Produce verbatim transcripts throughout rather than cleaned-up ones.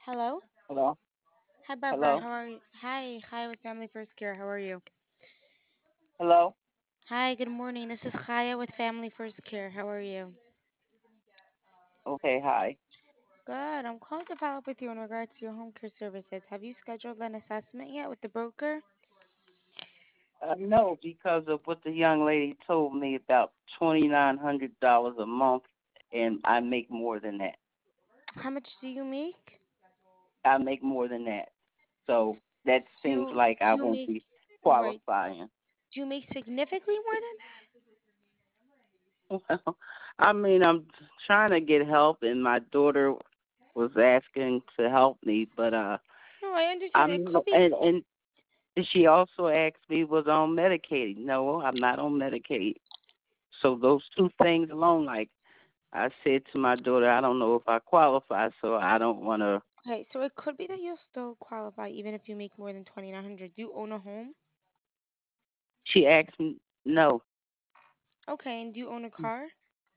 Hello. Hello? Hi, Barbara. Hello? How are you? Hi. Hi, with Family First Care. How are you? Hello? Hi. Good morning. This is Chaya with Family First Care. How are you? Okay, hi. Good. I'm calling to follow up with you in regards to your home care services. Have you scheduled an assessment yet with the broker? Uh, no, because of what the young lady told me about twenty nine hundred dollars a month, and I make more than that. How much do you make? I make more than that, so that Do seems you like I do you won't make be right? qualifying. Do you make significantly more than that? Well, I mean, I'm trying to get help, and my daughter was asking to help me, but uh, No, I understand. It I'm could be. and and she also asked me was I on Medicaid. No, I'm not on Medicaid. So those two things alone, like I said to my daughter, I don't know if I qualify, so I don't want to. Okay, so it could be that you'll still qualify even if you make more than twenty nine hundred. Do you own a home? She asked me, no, Okay, and do you own a car?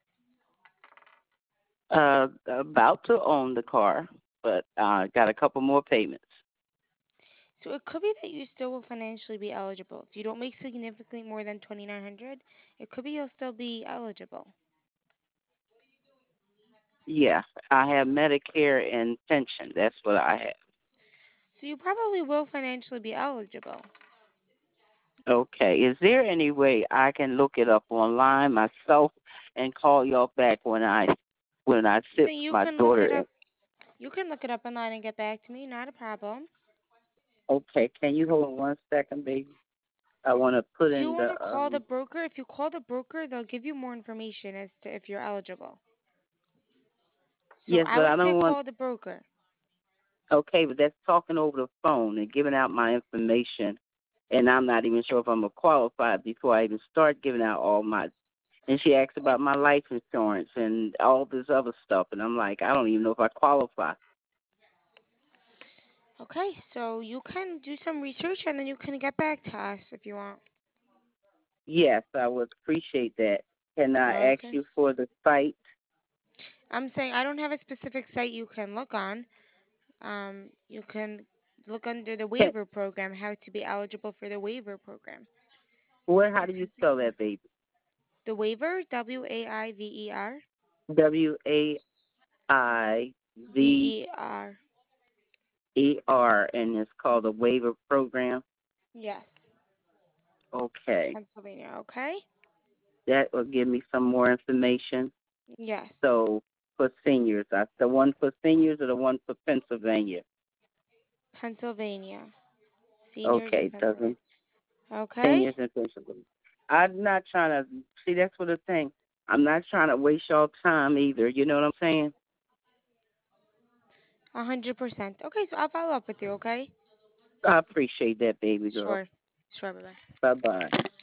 uh, about to own the car, but uh, got a couple more payments. So it could be that you still will financially be eligible. If you don't make significantly more than twenty nine hundred, it could be you'll still be eligible. Yeah, I have Medicare and pension. That's what I have. So you probably will financially be eligible. Okay, is there any way I can look it up online myself and call y'all back when I when I So sit you my can look it daughter? up. You can look it up online and get back to me, not a problem. Okay, can you hold on one second, baby? I want to put Do you in want the to call the um. broker? If you call the broker, they'll give you more information as to if you're eligible. So Yes, I but would I say don't want. call the broker. Okay, but that's talking over the phone and giving out my information, and I'm not even sure if I'm a qualified before I even start giving out all my. And she asked about my life insurance and all this other stuff, and I'm like, I don't even know if I qualify. Okay, so you can do some research and then you can get back to us if you want. Yes, I would appreciate that. Can I ask Okay. you for the site? I'm saying I don't have a specific site you can look on. Um, you can look under the Can, waiver program, how to be eligible for the waiver program. where? How do you spell that, baby? The waiver, W A I V E R. W a I V V E R. E R, and it's called the waiver program. Yes. Okay, Pennsylvania, okay? that will give me some more information. Yes. So for seniors, that's the one for seniors or the one for Pennsylvania. Pennsylvania. Seniors in Okay, Pennsylvania. doesn't Okay? seniors in Pennsylvania. I'm not trying to see. That's what the thing. I'm not trying to waste y'all time either. You know what I'm saying? A hundred percent. Okay, so I'll follow up with you, okay? I appreciate that, baby girl. Sure. Sure, bye bye. Bye bye.